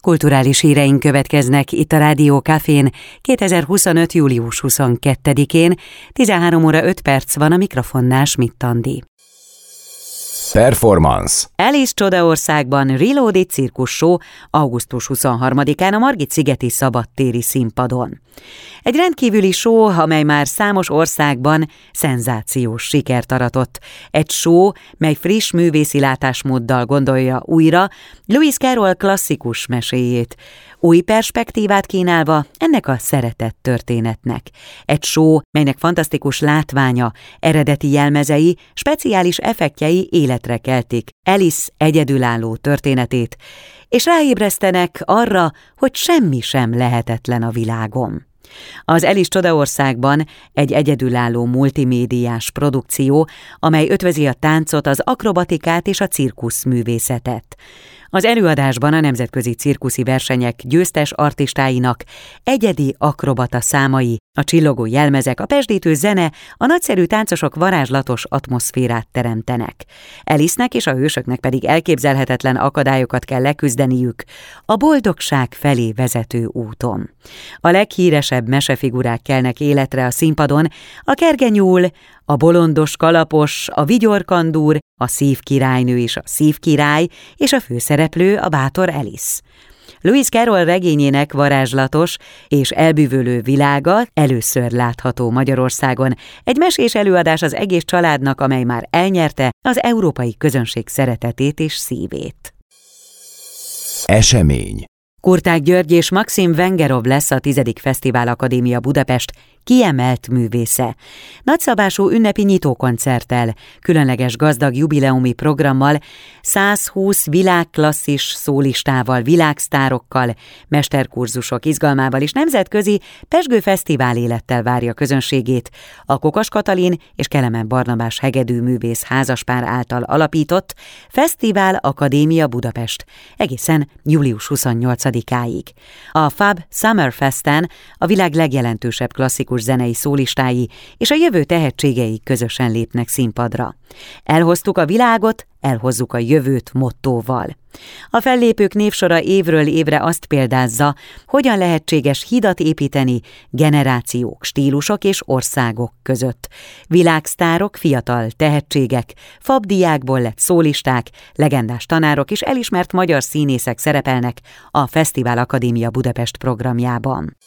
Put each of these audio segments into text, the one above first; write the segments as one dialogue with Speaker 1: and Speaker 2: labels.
Speaker 1: Kulturális híreink következnek itt a Rádió Cafén 2025. július 22-én, 13 óra 5 perc van, a mikrofonnál Schmidt Andi.
Speaker 2: Performance.
Speaker 1: Alice Csodaországban Reloaded Circus Show augusztus 23-án a Margit-szigeti szabadtéri színpadon. Egy rendkívüli show, amely már számos országban szenzációs sikert aratott. Egy show, mely friss művészi látásmóddal gondolja újra Lewis Carroll klasszikus meséjét, új perspektívát kínálva ennek a szeretett történetnek. Egy show, melynek fantasztikus látványa, eredeti jelmezei, speciális effektjei életre keltik Alice egyedülálló történetét, és ráébresztenek arra, hogy semmi sem lehetetlen a világon. Az Alice Csodaországban egy egyedülálló multimédiás produkció, amely ötvözi a táncot, az akrobatikát és a cirkuszművészetet. Az előadásban a nemzetközi cirkuszi versenyek győztes artistáinak egyedi akrobata számai, a csillogó jelmezek, a pezsdítő zene, a nagyszerű táncosok varázslatos atmoszférát teremtenek. Alice-nek és a hősöknek pedig elképzelhetetlen akadályokat kell leküzdeniük a boldogság felé vezető úton. A leghíresebb mesefigurák kelnek életre a színpadon, a kergenyúl, a bolondos kalapos, a vigyorkandúr, a szívkirálynő és a szívkirály, és a főszereplő a bátor Alice. Lewis Carroll regényének varázslatos és elbűvölő világa először látható Magyarországon. Egy mesés előadás az egész családnak, amely már elnyerte az európai közönség szeretetét és szívét.
Speaker 2: Esemény.
Speaker 1: Kurták György és Maxim Vengerov lesz a 10. Fesztivál Akadémia Budapest kiemelt művésze. Nagyszabású ünnepi nyitókoncerttel, különleges gazdag jubileumi programmal, 120 világklasszis szólistával, világsztárokkal, mesterkurzusok izgalmával és nemzetközi pezsgő fesztivál élettel várja közönségét a Kokas Katalin és Kelemen Barnabás hegedűművész házaspár által alapított Fesztivál Akadémia Budapest egészen július 28-áig. A FAB Summer Festen a világ legjelentősebb klasszikus zenei szólistái és a jövő tehetségei közösen lépnek színpadra. Elhoztuk a világot, elhozzuk a jövőt mottóval. A fellépők névsora évről évre azt példázza, hogyan lehetséges hidat építeni generációk, stílusok és országok között. Világsztárok, fiatal tehetségek, FAB-diákból lett szólisták, legendás tanárok és elismert magyar színészek szerepelnek a Fesztivál Akadémia Budapest programjában.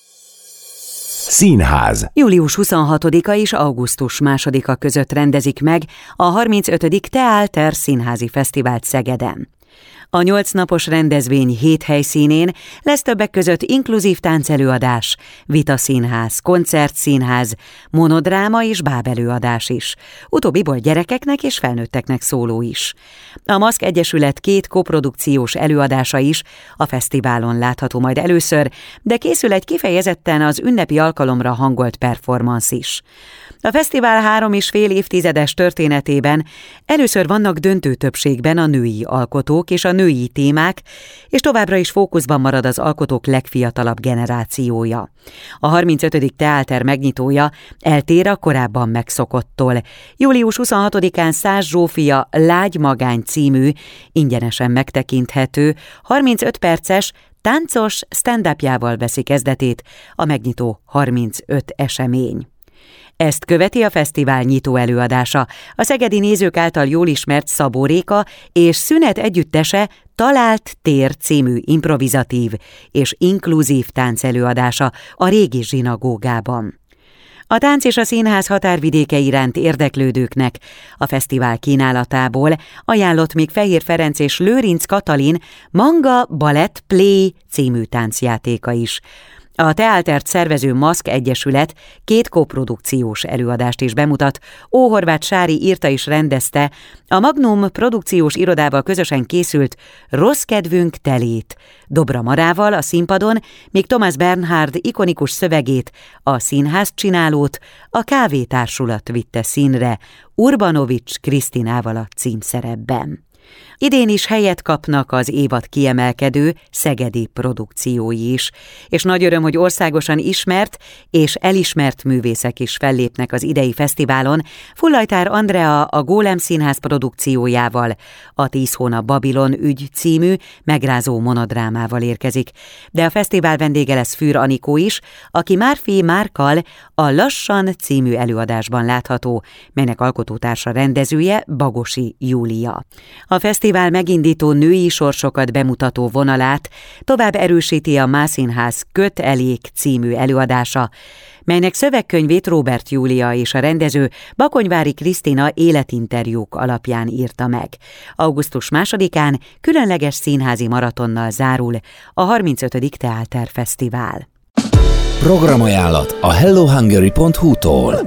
Speaker 2: Színház.
Speaker 1: Július 26-a és augusztus 2-a között rendezik meg a 35. Theater Színházi Fesztivált Szegeden. A 8 napos rendezvény 7 helyszínén lesz többek között inkluzív táncelőadás, vitaszínház, koncertszínház, monodráma és bábelőadás is. Utóbbiból gyerekeknek és felnőtteknek szóló is. A Maszk Egyesület 2 koprodukciós előadása is a fesztiválon látható majd először, de készül egy kifejezetten az ünnepi alkalomra hangolt performance is. A fesztivál 3,5 évtizedes történetében először vannak döntő többségben a női alkotók és a női témák, és továbbra is fókuszban marad az alkotók legfiatalabb generációja. A 35. Theater megnyitója eltér a korábban megszokottól. Július 26-án Szász Zsófia Lágy Magány című, ingyenesen megtekinthető, 35 perces, táncos stand-upjával veszi kezdetét a megnyitó 35 esemény. Ezt követi a fesztivál nyitó előadása, a szegedi nézők által jól ismert Szabó Réka és Szünet együttese Talált tér című improvizatív és inkluzív táncelőadása a régi zsinagógában. A tánc és a színház határvidéke iránt érdeklődőknek a fesztivál kínálatából ajánlott még Fehér Ferenc és Lőrinc Katalin Manga Balett Play című táncjátéka is. A teátert szervező Maszk Egyesület 2 koprodukciós előadást is bemutat. Horváth Sári írta és rendezte a Magnum produkciós irodával közösen készült Rossz kedvünk telét. Dobra Marával a színpadon, míg Thomas Bernhard ikonikus szövegét, a színház csinálót, a Kávétársulat vitte színre Urbanovics Krisztinával a címszerepben. Idén is helyet kapnak az évad kiemelkedő szegedi produkciói is, és nagy öröm, hogy országosan ismert és elismert művészek is fellépnek az idei fesztiválon. Fullajtár Andrea a Gólem Színház produkciójával, a 10 hónap Babilon ügy című megrázó monodrámával érkezik. De a fesztivál vendége lesz Fűr Anikó is, aki Márfi Márkkal a Lassan című előadásban látható, melynek alkotótársa rendezője Bagosi Júlia. A fesztivál megindító női sorsokat bemutató vonalát tovább erősíti a Mászínház Köt elék című előadása, melynek szövegkönyvét Róbert Júlia és a rendező Bakonyvári Krisztina életinterjúk alapján írta meg. Augusztus 2-án különleges színházi maratonnal zárul a 35. Teálter Fesztivál.
Speaker 2: Programajánlat a hellohungary.hu-tól.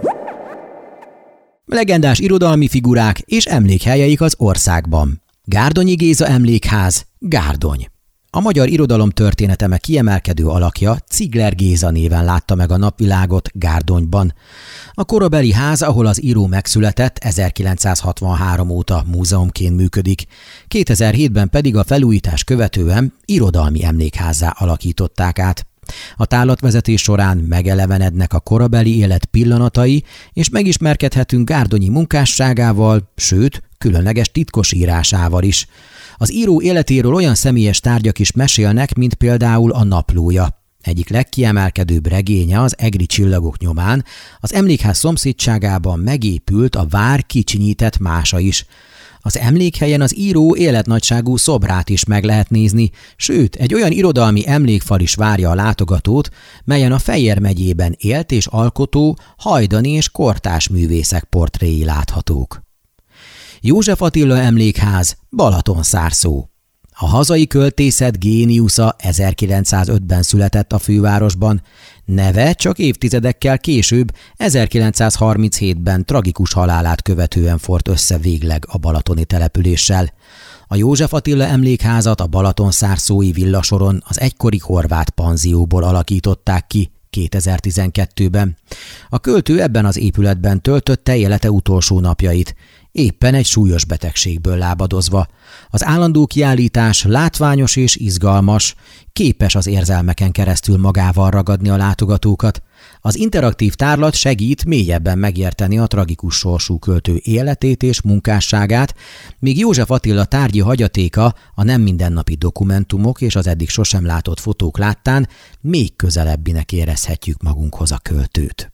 Speaker 3: Legendás irodalmi figurák és emlékhelyeik az országban. Gárdonyi Géza Emlékház, Gárdony. A magyar irodalom történeteme kiemelkedő alakja Cigler Géza néven látta meg a napvilágot Gárdonyban. A korabeli ház, ahol az író megszületett, 1963 óta múzeumként működik, 2007-ben pedig a felújítás követően irodalmi emlékházzá alakították át. A tárlatvezetés során megelevenednek a korabeli élet pillanatai, és megismerkedhetünk Gárdonyi munkásságával, sőt, különleges titkosírásával is. Az író életéről olyan személyes tárgyak is mesélnek, mint például a naplója. Egyik legkiemelkedőbb regénye, az Egri csillagok nyomán, az emlékház szomszédságában megépült a vár kicsinyített mása is. Az emlékhelyen az író életnagyságú szobrát is meg lehet nézni, sőt, egy olyan irodalmi emlékfal is várja a látogatót, melyen a Fejér megyében élt és alkotó, hajdani és kortárs művészek portréi láthatók. József Attila Emlékház, Balatonszárszó. A hazai költészet géniusza 1905-ben született a fővárosban, neve csak évtizedekkel később, 1937-ben tragikus halálát követően fort össze végleg a balatoni településsel. A József Attila Emlékházat a Balatonszárszói villasoron az egykori horvát panzióból alakították ki 2012-ben. A költő ebben az épületben töltötte élete utolsó napjait, éppen egy súlyos betegségből lábadozva. Az állandó kiállítás látványos és izgalmas, képes az érzelmeken keresztül magával ragadni a látogatókat. Az interaktív tárlat segít mélyebben megérteni a tragikus sorsú költő életét és munkásságát, míg József Attila tárgyi hagyatéka, a nem mindennapi dokumentumok és az eddig sosem látott fotók láttán még közelebbinek érezhetjük magunkhoz a költőt.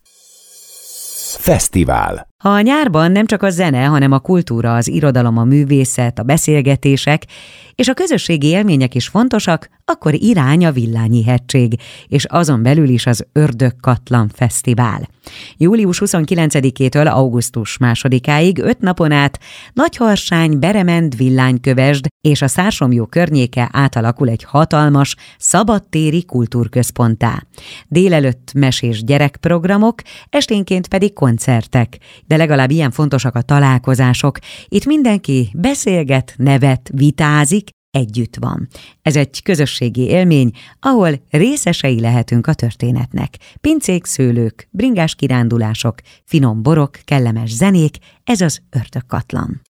Speaker 2: Fesztivál.
Speaker 1: Ha a nyárban nem csak a zene, hanem a kultúra, az irodalom, a művészet, a beszélgetések és a közösségi élmények is fontosak, akkor irány a Villányi-hegység, és azon belül is az Ördögkatlan Fesztivál. Július 29-től augusztus 2-áig 5 napon át Nagyharsány, Beremend, Villánykövesd és a Szársomjó környéke átalakul egy hatalmas, szabadtéri kultúrközponttá. Délelőtt mesés gyerekprogramok, esténként pedig koncertek, de legalább ilyen fontosak a találkozások. Itt mindenki beszélget, nevet, vitázik, együtt van. Ez egy közösségi élmény, ahol részesei lehetünk a történetnek. Pincék, szőlők, bringás kirándulások, finom borok, kellemes zenék, ez az Ördögkatlan.